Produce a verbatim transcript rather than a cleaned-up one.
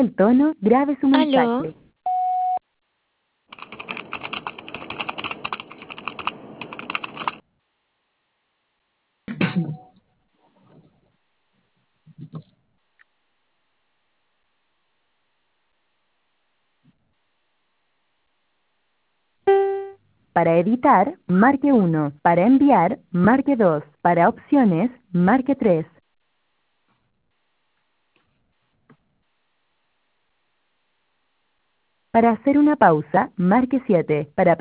El tono, grabe su Aló, mensaje. Para editar, marque uno. Para enviar, marque dos. Para opciones, marque tres. Para hacer una pausa, marque siete. Para